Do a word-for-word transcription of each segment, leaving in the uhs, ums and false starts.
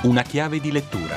Una chiave di lettura.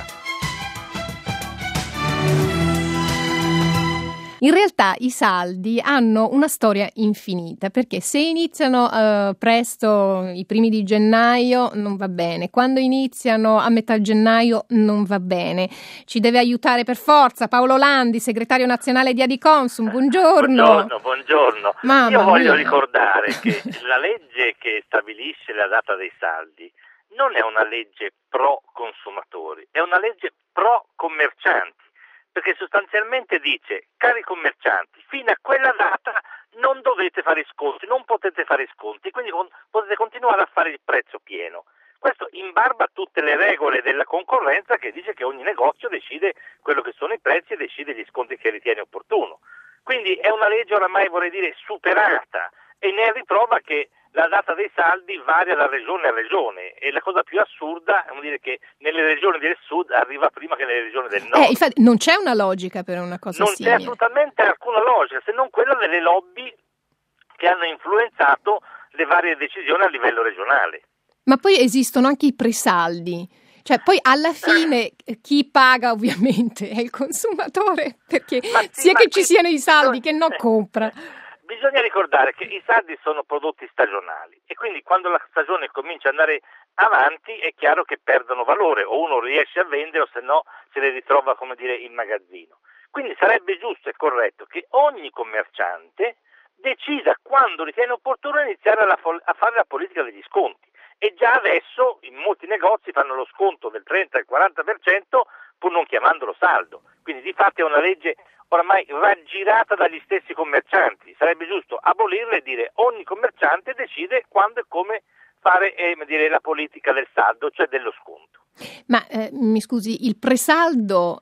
In realtà i saldi hanno una storia infinita, perché se iniziano eh, presto, i primi di gennaio, non va bene. Quando iniziano a metà gennaio non va bene. Ci deve aiutare per forza Paolo Landi, segretario nazionale di Adiconsum. Buongiorno. Buongiorno, buongiorno. Mamma Io voglio mia. ricordare che la legge che stabilisce la data dei saldi non è una legge pro consumatori, è una legge pro commercianti. Perché sostanzialmente dice, cari commercianti, fino a quella data non dovete fare sconti, non potete fare sconti, quindi con, potete continuare a fare il prezzo pieno. Questo in barba a tutte le regole della concorrenza che dice che ogni negozio decide quello che sono i prezzi e decide gli sconti che ritiene opportuno. Quindi è una legge oramai, vorrei dire, superata, e ne è riprova che la data dei saldi varia da regione a regione, e la cosa più assurda è dire che nelle regioni del sud arriva prima che nelle regioni del nord. Eh, infatti non c'è una logica per una cosa non simile. c'è assolutamente alcuna logica, se non quella delle lobby che hanno influenzato le varie decisioni a livello regionale. Ma poi esistono anche i presaldi. Cioè, poi alla fine chi paga ovviamente è il consumatore, perché Ma sì, sia ma che ci qui siano i saldi bisogna- che non compra. Bisogna ricordare che i saldi sono prodotti stagionali e quindi quando la stagione comincia ad andare avanti è chiaro che perdono valore, o uno riesce a vendere o se no se le ritrova, come dire, in magazzino. Quindi sarebbe giusto e corretto che ogni commerciante decida quando ritiene opportuno iniziare alla fo- a fare la politica degli sconti. E già adesso in molti negozi fanno lo sconto del trenta e il quaranta per cento pur non chiamandolo saldo. Quindi di fatto è una legge oramai raggirata dagli stessi commercianti. Sarebbe giusto abolirla e dire ogni commerciante decide quando e come fare eh, dire, la politica del saldo, cioè dello sconto. Ma eh, mi scusi, il presaldo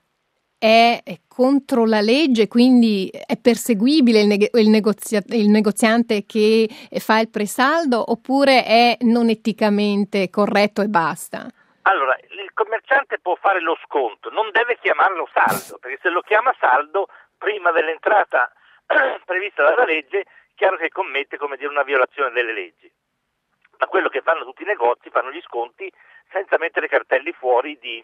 è, è contro la legge, quindi è perseguibile il, neg- il, negozia- il negoziante che fa il presaldo, oppure è non eticamente corretto e basta? Allora, il commerciante può fare lo sconto, non deve chiamarlo saldo, perché se lo chiama saldo prima dell'entrata prevista dalla legge, è chiaro che commette, come dire, una violazione delle leggi. Ma quello che fanno tutti i negozi, fanno gli sconti senza mettere cartelli fuori di,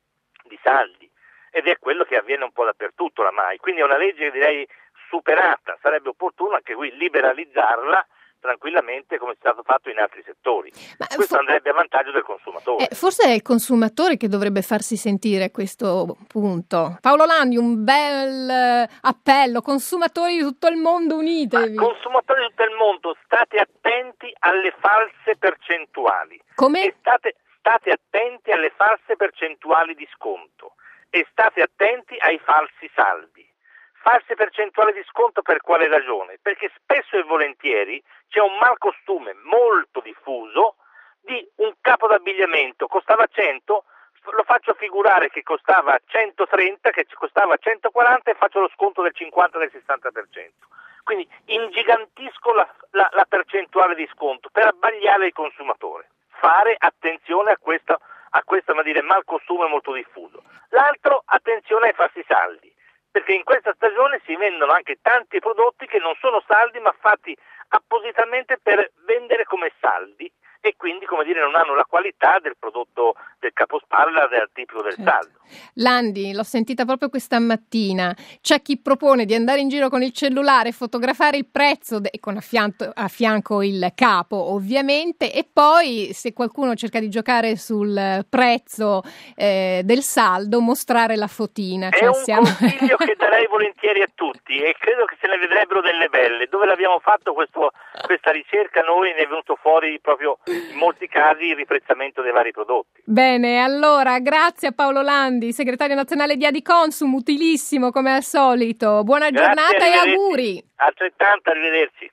di saldi, ed è quello che avviene un po' dappertutto oramai. Quindi è una legge, direi, superata, sarebbe opportuno anche qui liberalizzarla tranquillamente come è stato fatto in altri settori. Ma Questo fo- andrebbe a vantaggio del consumatore. Eh, forse è il consumatore che dovrebbe farsi sentire a questo punto. Paolo Landi, un bel eh, appello, consumatori di tutto il mondo, unitevi. Ma consumatori di tutto il mondo, state attenti alle false percentuali. Come? E state, state attenti alle false percentuali di sconto e state attenti ai falsi saldi. False percentuali di sconto per quale ragione? Perché spesso e volentieri c'è un malcostume molto diffuso di un capo d'abbigliamento, costava cento, lo faccio figurare che costava centotrenta, che ci costava centoquaranta e faccio lo sconto del cinquanta, del sessanta per cento. Quindi ingigantisco la, la, la percentuale di sconto per abbagliare il consumatore. Fare attenzione a questo, a questo ma dire, malcostume molto diffuso. L'altro, attenzione ai falsi saldi, perché in questa stagione si vendono anche tanti prodotti che non sono saldi ma fatti appositamente per vendere come saldi e quindi, come dire, non hanno la qualità del prodotto del capospalla, del tipico del Certo. saldo. Landi, l'ho sentita proprio questa mattina. C'è chi propone di andare in giro con il cellulare, fotografare il prezzo e con a fianco, a fianco il capo, ovviamente, e poi se qualcuno cerca di giocare sul prezzo eh, del saldo, mostrare la fotina. È Cioè, un siamo... consiglio che darei volentieri a tutti e credo che se ne vedrebbero delle belle. Dove l'abbiamo fatto questo, questa ricerca noi ne è venuto fuori proprio in molti casi il riprezzamento dei vari prodotti. Bene, allora grazie a Paolo Landi, segretario nazionale di Adiconsum, utilissimo come al solito. Buona Grazie, giornata e arrivederci. auguri. Altrettanto, arrivederci.